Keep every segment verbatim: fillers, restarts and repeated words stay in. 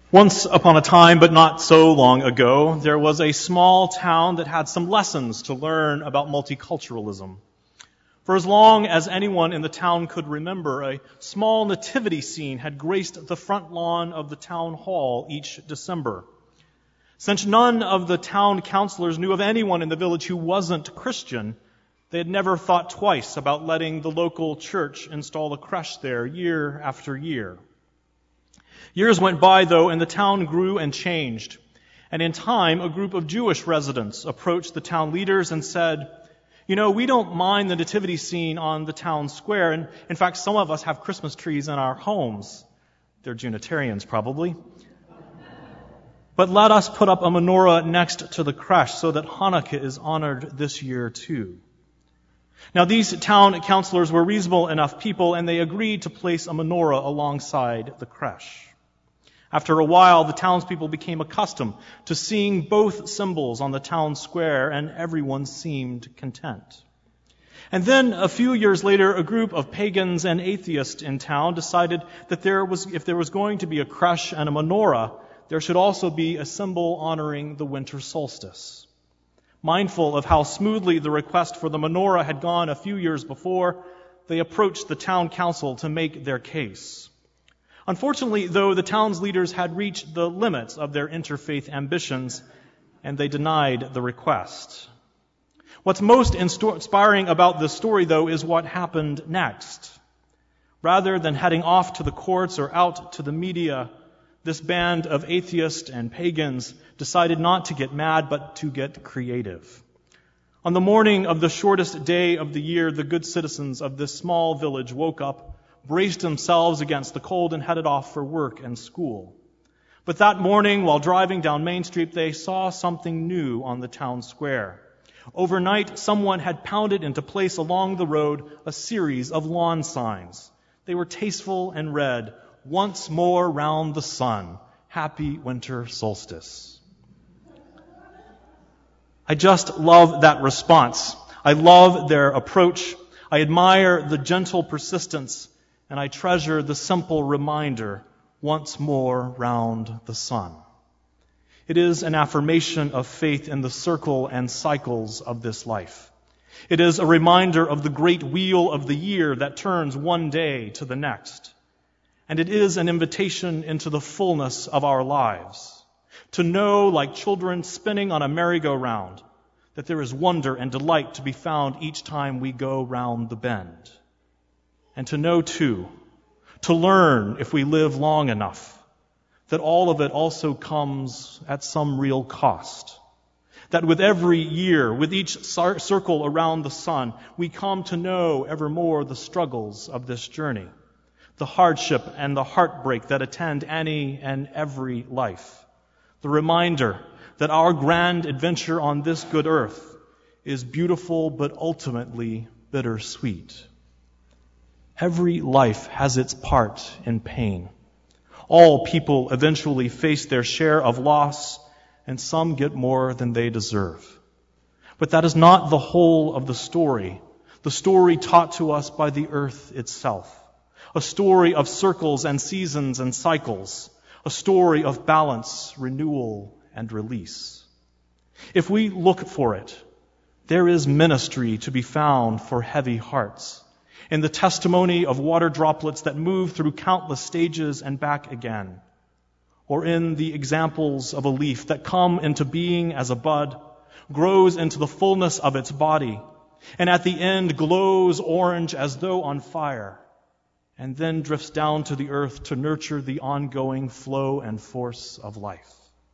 Once upon a time, but not so long ago, there was a small town that had some lessons to learn about multiculturalism. For as long as anyone in the town could remember, a small nativity scene had graced the front lawn of the town hall each December. Since none of the town councilors knew of anyone in the village who wasn't Christian, they had never thought twice about letting the local church install a creche there year after year. Years went by, though, and the town grew and changed. And in time, a group of Jewish residents approached the town leaders and said, you know, we don't mind the nativity scene on the town square. And in fact, some of us have Christmas trees in our homes. They're Junitarians, probably. But let us put up a menorah next to the creche so that Hanukkah is honored this year, too. Now, these town councilors were reasonable enough people, and they agreed to place a menorah alongside the creche. After a while, the townspeople became accustomed to seeing both symbols on the town square, and everyone seemed content. And then, a few years later, a group of pagans and atheists in town decided that there was, if there was going to be a creche and a menorah, there should also be a symbol honoring the winter solstice. Mindful of how smoothly the request for the menorah had gone a few years before, they approached the town council to make their case. Unfortunately, though, the town's leaders had reached the limits of their interfaith ambitions, and they denied the request. What's most inspiring about this story, though, is what happened next. Rather than heading off to the courts or out to the media, this band of atheists and pagans decided not to get mad, but to get creative. On the morning of the shortest day of the year, the good citizens of this small village woke up, braced themselves against the cold, and headed off for work and school. But that morning, while driving down Main Street, they saw something new on the town square. Overnight, someone had pounded into place along the road a series of lawn signs. They were tasteful and read, "Once more round the sun, happy winter solstice." I just love that response. I love their approach. I admire the gentle persistence, and I treasure the simple reminder, once more round the sun. It is an affirmation of faith in the circle and cycles of this life. It is a reminder of the great wheel of the year that turns one day to the next. And it is an invitation into the fullness of our lives, to know, like children spinning on a merry-go-round, that there is wonder and delight to be found each time we go round the bend. And to know, too, to learn, if we live long enough, that all of it also comes at some real cost. That with every year, with each circle around the sun, we come to know ever more the struggles of this journey, the hardship and the heartbreak that attend any and every life. The reminder that our grand adventure on this good earth is beautiful but ultimately bittersweet. Every life has its part in pain. All people eventually face their share of loss, and some get more than they deserve. But that is not the whole of the story, the story taught to us by the earth itself. A story of circles and seasons and cycles, a story of balance, renewal, and release. If we look for it, there is ministry to be found for heavy hearts, in the testimony of water droplets that move through countless stages and back again, or in the examples of a leaf that come into being as a bud, grows into the fullness of its body, and at the end glows orange as though on fire, and then drifts down to the earth to nurture the ongoing flow and force of life.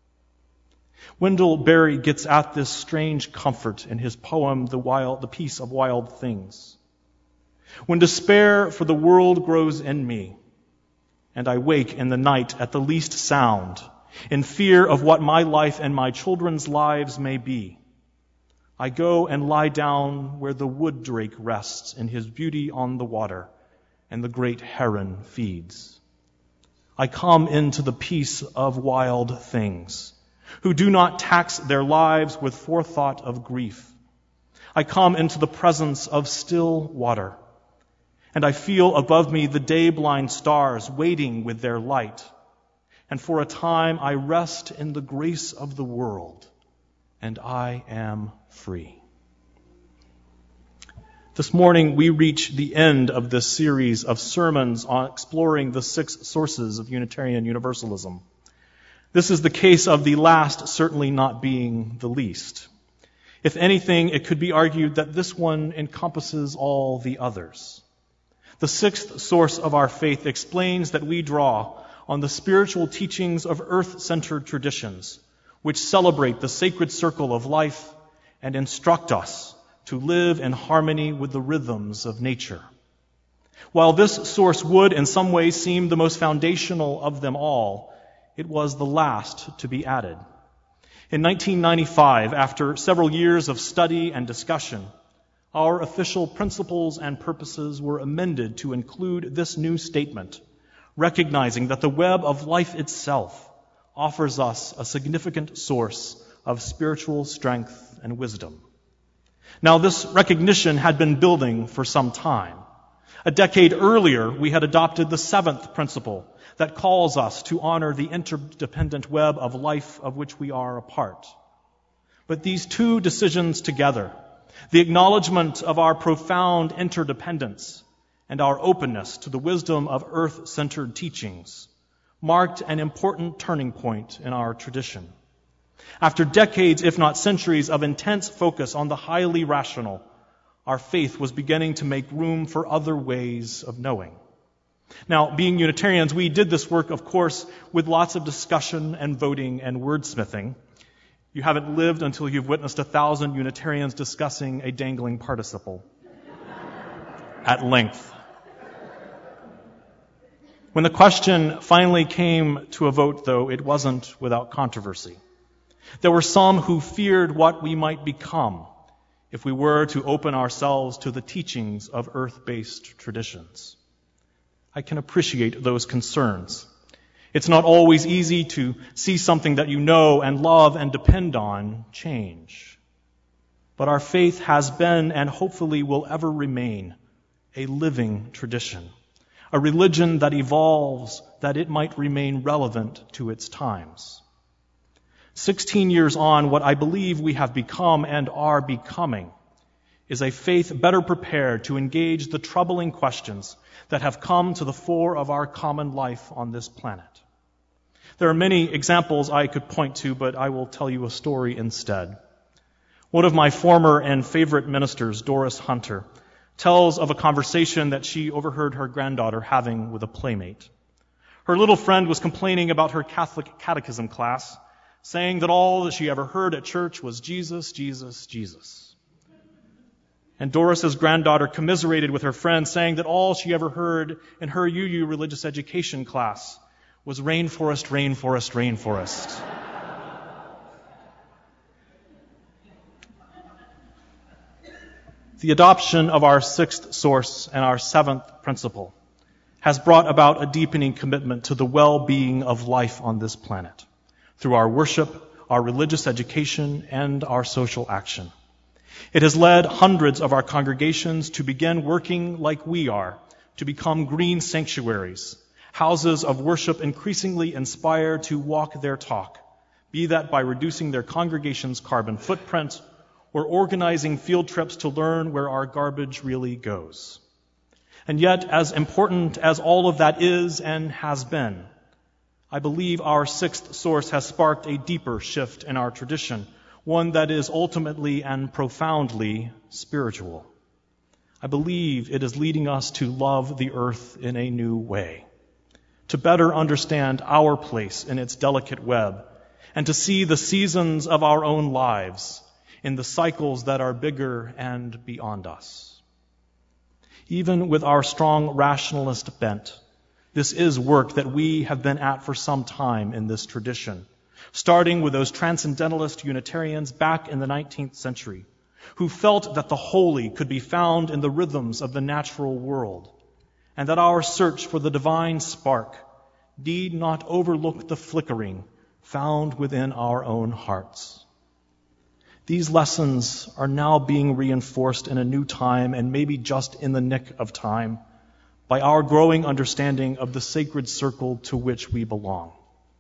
Wendell Berry gets at this strange comfort in his poem, The Wild, The Peace of Wild Things. When despair for the world grows in me, and I wake in the night at the least sound, in fear of what my life and my children's lives may be, I go and lie down where the wood drake rests in his beauty on the water, and the great heron feeds. I come into the peace of wild things, who do not tax their lives with forethought of grief. I come into the presence of still water, and I feel above me the day-blind stars waiting with their light, and for a time I rest in the grace of the world, and I am free. This morning we reach the end of this series of sermons on exploring the six sources of Unitarian Universalism. This is the case of the last certainly not being the least. If anything, it could be argued that this one encompasses all the others. The sixth source of our faith explains that we draw on the spiritual teachings of earth-centered traditions, which celebrate the sacred circle of life and instruct us to live in harmony with the rhythms of nature. While this source would in some ways seem the most foundational of them all, it was the last to be added. In nineteen ninety-five, after several years of study and discussion, our official principles and purposes were amended to include this new statement, recognizing that the web of life itself offers us a significant source of spiritual strength and wisdom. Now, this recognition had been building for some time. A decade earlier, we had adopted the seventh principle that calls us to honor the interdependent web of life of which we are a part. But these two decisions together, the acknowledgement of our profound interdependence and our openness to the wisdom of earth-centered teachings, marked an important turning point in our tradition. After decades, if not centuries, of intense focus on the highly rational, our faith was beginning to make room for other ways of knowing. Now, being Unitarians, we did this work, of course, with lots of discussion and voting and wordsmithing. You haven't lived until you've witnessed a thousand Unitarians discussing a dangling participle at length. When the question finally came to a vote, though, it wasn't without controversy. There were some who feared what we might become if we were to open ourselves to the teachings of earth-based traditions. I can appreciate those concerns. It's not always easy to see something that you know and love and depend on change. But our faith has been and hopefully will ever remain a living tradition, a religion that evolves that it might remain relevant to its times. Sixteen years on, what I believe we have become and are becoming is a faith better prepared to engage the troubling questions that have come to the fore of our common life on this planet. There are many examples I could point to, but I will tell you a story instead. One of my former and favorite ministers, Doris Hunter, tells of a conversation that she overheard her granddaughter having with a playmate. Her little friend was complaining about her Catholic catechism class, saying that all that she ever heard at church was Jesus, Jesus, Jesus. And Doris's granddaughter commiserated with her friend, saying that all she ever heard in her U U religious education class was rainforest, rainforest, rainforest. The adoption of our sixth source and our seventh principle has brought about a deepening commitment to the well-being of life on this planet through our worship, our religious education, and our social action. It has led hundreds of our congregations to begin working like we are, to become green sanctuaries, houses of worship increasingly inspired to walk their talk, be that by reducing their congregation's carbon footprint or organizing field trips to learn where our garbage really goes. And yet, as important as all of that is and has been, I believe our sixth source has sparked a deeper shift in our tradition, one that is ultimately and profoundly spiritual. I believe it is leading us to love the earth in a new way, to better understand our place in its delicate web, and to see the seasons of our own lives in the cycles that are bigger and beyond us. Even with our strong rationalist bent, this is work that we have been at for some time in this tradition, starting with those transcendentalist Unitarians back in the nineteenth century, who felt that the holy could be found in the rhythms of the natural world, and that our search for the divine spark need not overlook the flickering found within our own hearts. These lessons are now being reinforced in a new time, and maybe just in the nick of time, by our growing understanding of the sacred circle to which we belong.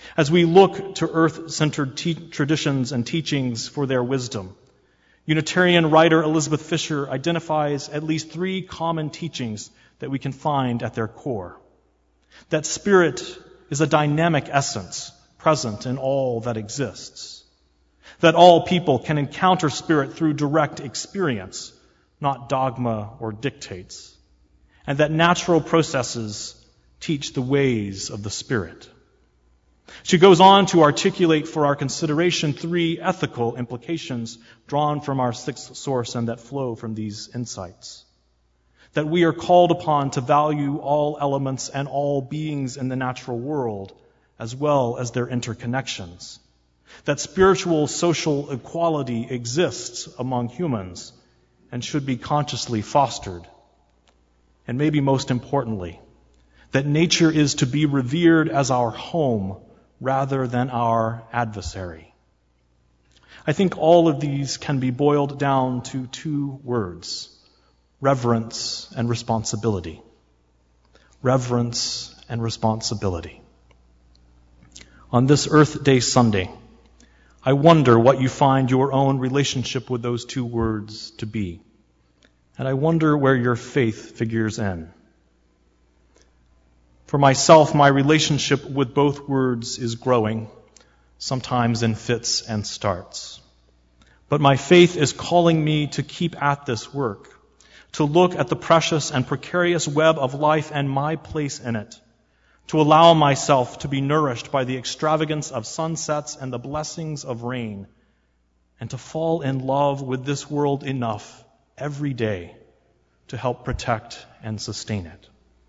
As we look to earth-centered te- traditions and teachings for their wisdom, Unitarian writer Elizabeth Fisher identifies at least three common teachings that we can find at their core. That spirit is a dynamic essence present in all that exists. That all people can encounter spirit through direct experience, not dogma or dictates. And that natural processes teach the ways of the spirit. She goes on to articulate for our consideration three ethical implications drawn from our sixth source and that flow from these insights. That we are called upon to value all elements and all beings in the natural world, as well as their interconnections. That spiritual social equality exists among humans and should be consciously fostered. And maybe most importantly, that nature is to be revered as our home rather than our adversary. I think all of these can be boiled down to two words: reverence and responsibility. Reverence and responsibility. On this Earth Day Sunday, I wonder what you find your own relationship with those two words to be. And I wonder where your faith figures in. For myself, my relationship with both words is growing, sometimes in fits and starts. But my faith is calling me to keep at this work, to look at the precious and precarious web of life and my place in it, to allow myself to be nourished by the extravagance of sunsets and the blessings of rain, and to fall in love with this world enough every day to help protect and sustain it.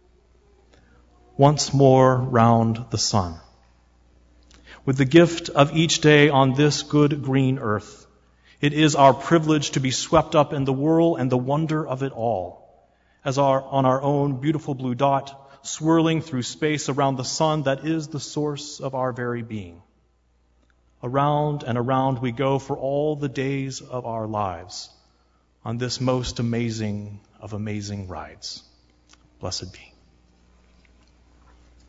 Once more round the sun. With the gift of each day on this good green earth, it is our privilege to be swept up in the whirl and the wonder of it all, as our, on our own beautiful blue dot, swirling through space around the sun that is the source of our very being. Around and around we go for all the days of our lives on this most amazing of amazing rides. Blessed be.